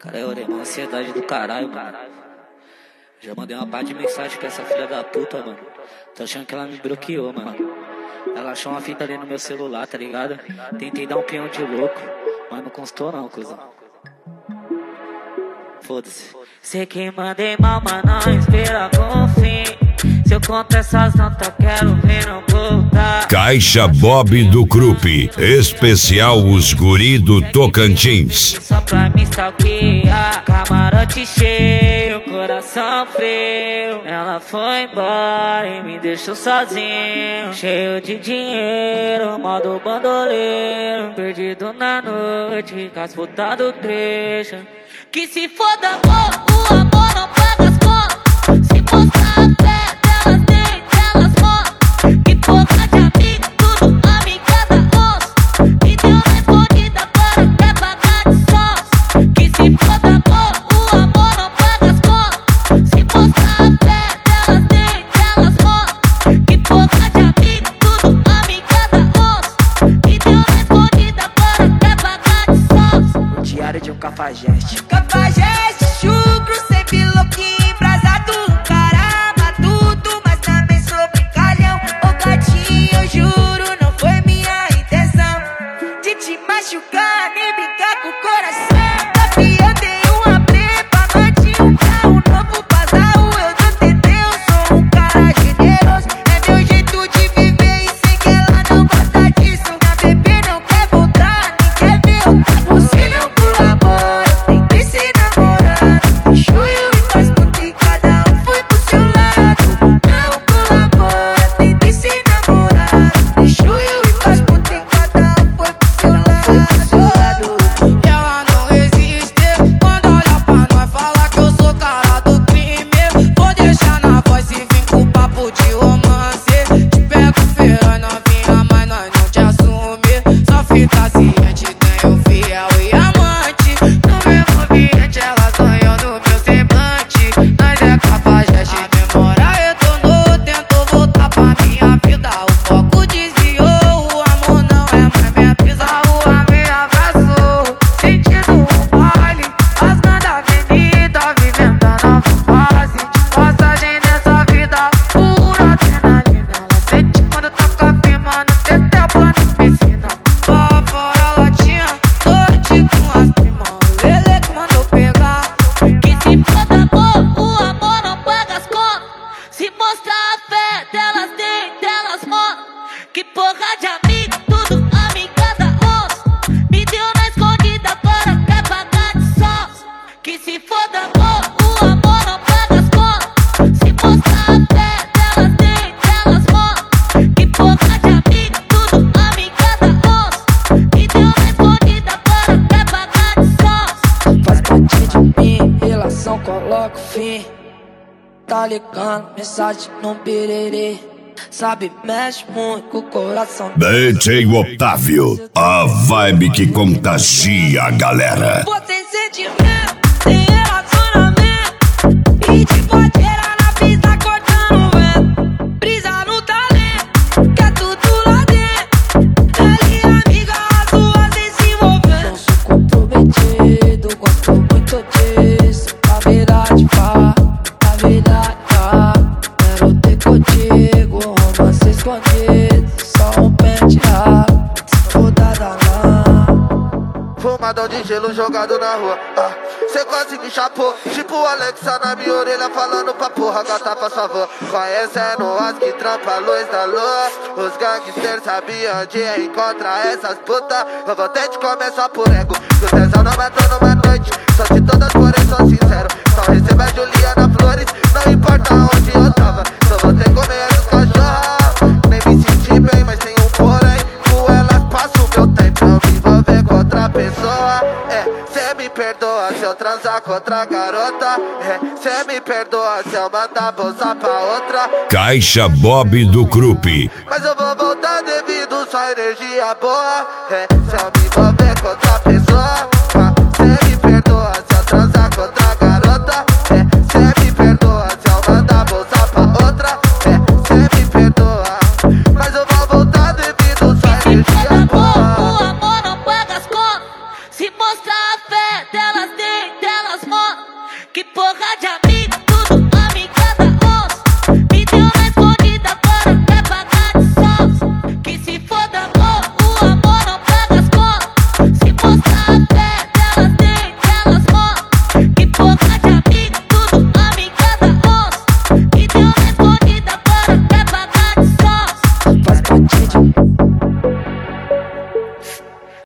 Cara, eu orei uma ansiedade do caralho, mano. Já mandei uma par de mensagem pra essa filha da puta, mano. Tô achando que ela me bloqueou, mano. Ela achou uma fita ali no meu celular, tá ligado? Tentei dar um peão de louco, mas não constou não, cuzão. Foda-se. Sei que mandei mal, mas não espera com fim. Se eu conto essas notas, quero ver não voltar. Caixa Bob do Krupp, especial os guri do Tocantins. Só pra me stalkear, camarote cheio, coração frio. Ela foi embora e me deixou sozinho, cheio de dinheiro, modo bandoleiro, perdido na noite, com as putas do trecho. Que se foda amor, o amor não paga as contas. Se mostrar a fé delas, nem delas mostram. Que porra de amigo, tudo amigada onça. E deu na escondida, agora quer pagar de sócio. Que se foda amor, o amor não paga as contas. Se mostrar a fé delas, nem delas mostram. Que porra de amigo, tudo amigada onça. E deu na escondida, agora quer pagar de sócio. O diário de um cafajeste. Cafajeste, chucro, sempre louquinho, embrasado, cara matuto, mas também sou brincalhão. Ô gatinho, eu juro, não foi minha intenção de te machucar, nem brincar com o coração. Tapia, dei uma prepa, bati um carro novo, bazarro, eu não tentei, eu sou um cara generoso. É meu jeito de viver e sei que ela não gosta disso. Minha bebê não quer voltar, nem quer ver o que você não colabora. Chuio e faz tudo e cada um foi pro seu lado. Não colabora, tenta se namorar. Chuio e faz tudo e cada um foi pro seu lado. E ela não resiste quando olha pra nós, fala que eu sou cara do crime. Vou deixar na voz e vim com papo de romance. Te pego feia novinha, mas nós não te assume. Só fica ciente, tenho fiel e amante. No mesmo ambiente ela sonhou no meu semblante. Nós é cafajeste, a memória retornou, tentou voltar pra minha vida. O foco desviou, o amor não é mais minha brisa. A rua me abraçou, sentindo um baile, rasgando a avenida, vivendo a nova fase de passagem nessa vida. Pura adrenalina, ela sente quando toca firma no tetel na piscina. Lá fora latinha, noite com as primas, o Lele que mandou pegar. Que se foda amor, o amor não paga as contas. Se mostrar a fé delas, nem delas mostram. Que porra de amigo, tudo amigada onça. Me deu na escondida, agora quer pagar de sócio. Que se foda amor, o amor não paga as contas. Se mostrar a fé delas, nem delas mostram. Que porra de amigo, tudo amigada onça. Me deu na escondida, agora quer pagar de sócio. Faz parte de mim, relação coloca o fim. Tá ligando, mensagem no birerê. Sabe, mexe muito com o coração. DJ Otávio, a vibe que contagia a galera. Você sentimento, sem relacionamento. E de boteira na pista cortando vento. Brisa no talento, quer tudo lá dentro. Ela e amiga, as duas sem se envolver. Não sou comprometido, gosto muito disso. A verdade fala, a verdade tá. Quero ter contigo, romance escondido. Só um pente rápido, rodada lá. Fumadão de gelo jogado na rua. Cê quase me chapou. Tipo Alexa na minha orelha falando pra porra, gata, faz favor. Conhecendo as que trampa a luz da lua. Os gangsters sabiam onde encontrar essas putas. Eu vou ter de começar por ego. Que o tesão não matou numa noite. Só de todas, porém sou sincero. Só recebo a Juliana Flores, não importa onde eu tava. Só vou ter que comer as cachorras. Nem me senti bem, mas tem um porém. Com elas passo meu tempo, não me envolver com outra pessoa. Cê me perdoa se eu transar com outra garota. Cê me perdoa se eu mandar bolsa pra outra. Caixa Bob do Krupp. Mas eu vou voltar devido só energia boa. Se eu me envolver com outra